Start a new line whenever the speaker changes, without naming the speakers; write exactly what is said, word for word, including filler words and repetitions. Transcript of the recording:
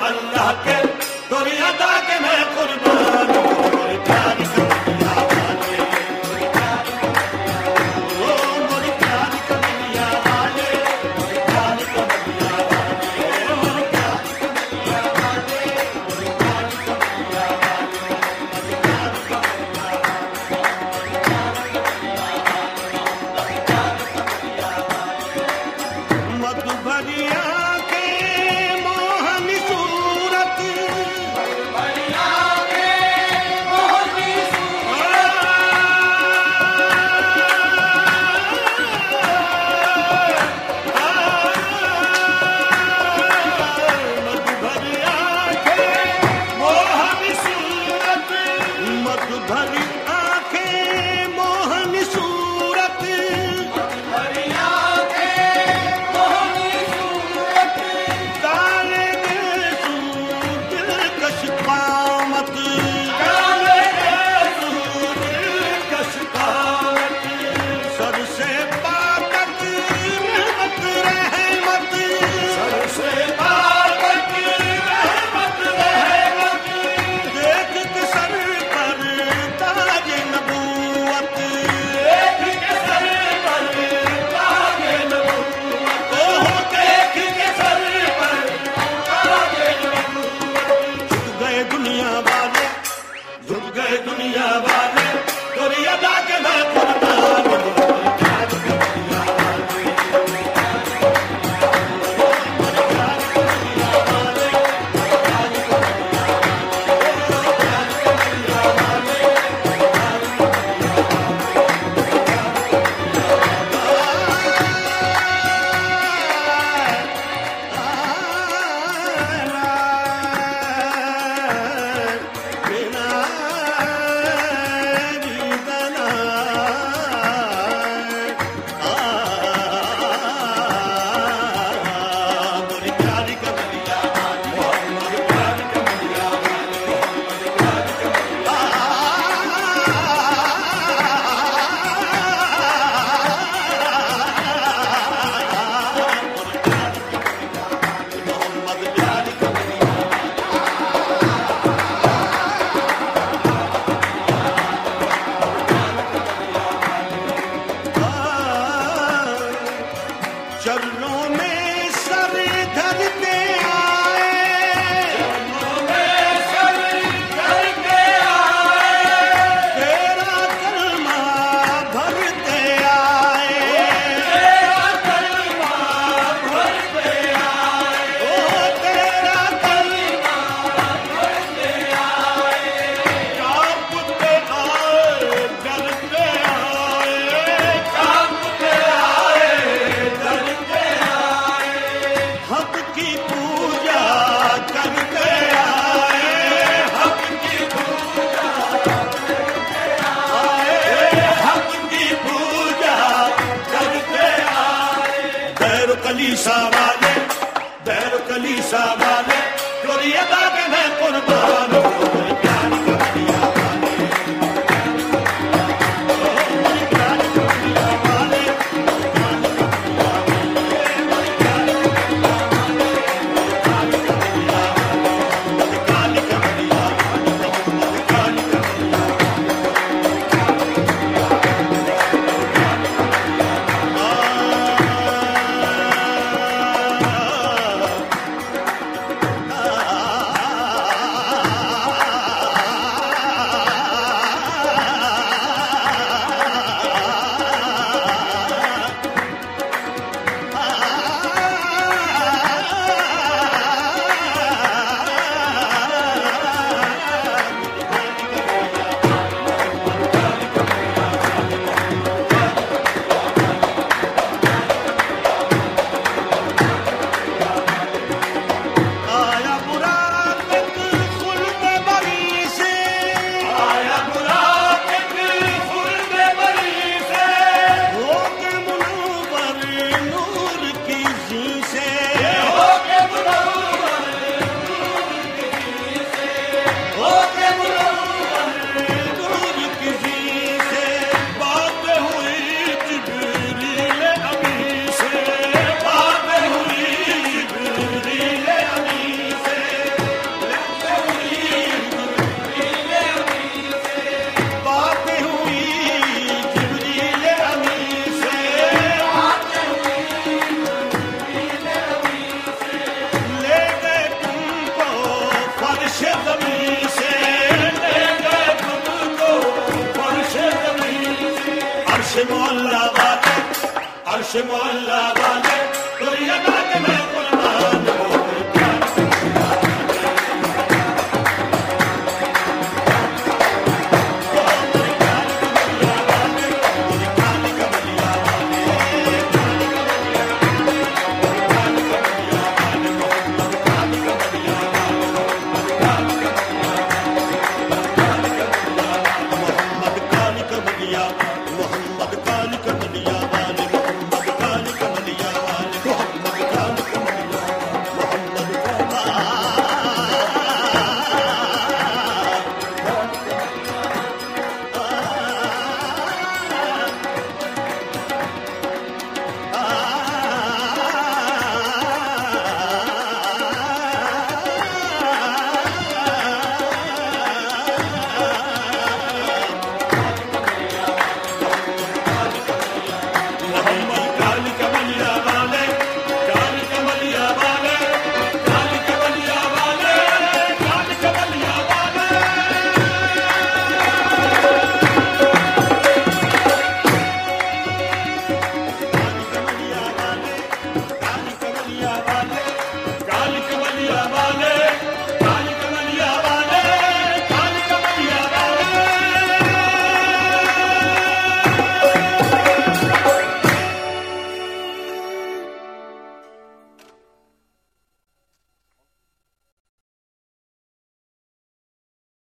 अल्लाह के तोरी अदा के मैं कुर्बान मोरे प्यार कमलिया वाले मोरे प्यार ओ मोरे प्यार कमलिया वाले मोरे प्यार कमलिया वाले मोरे प्यार कमलिया वाले मोरे प्यार कमलिया वाले मोरे प्यार कमलिया वाले मधु भरिया के मोहनी सूरत मधु भरी आंखें मोहनी सूरत काले दिलकश कामत दिलकश कामत सर से बातक रहमत रहमत सर से बातक रहमत रहमत देख के सर पर ताज नबूवत देख के सर पर ताज नबूवत ओह देख के सर पर ताज नबूवत झुक गए दुनिया वाले झुक गए दुनिया वाले तोरी अदा के मैं कुर्बान मोरे प्यार कमलिया वाले मोरे प्यार कमलिया वाले मोरे प्यार कमलिया वाले मोरे प्यार कमलिया बिना जीतना मोरे प्यार कमलिया वाले मोरे प्यार कमलिया वाले मोरे प्यार मोहम्मद प्यार कमलिया चरणों में सर धरते आए चरणों में सर धरते आए तेरा कलमा भरते आए तेरा कलमा भरते आए ओ तेरा कलमा भरते आए कांपते आए डरते आए कांपते आए डरते आए हक की पूजा करते आए हक की पूजा करते आए हक की पूजा करते आए बैर कलीसा वाले बैर कलीसा वाले तोरी अदा के मैं कुर्बान मोरे प्यार कमलिया वाले मोरे प्यार कमलिया वाले मोरे प्यार कमलिया वाले मोरे प्यार कमलिया वाले मोरे प्यार कमलिया वाले मोरे प्यार कमलिया वाले मोरे प्यार कमलिया वाले हशमोल्ला वाले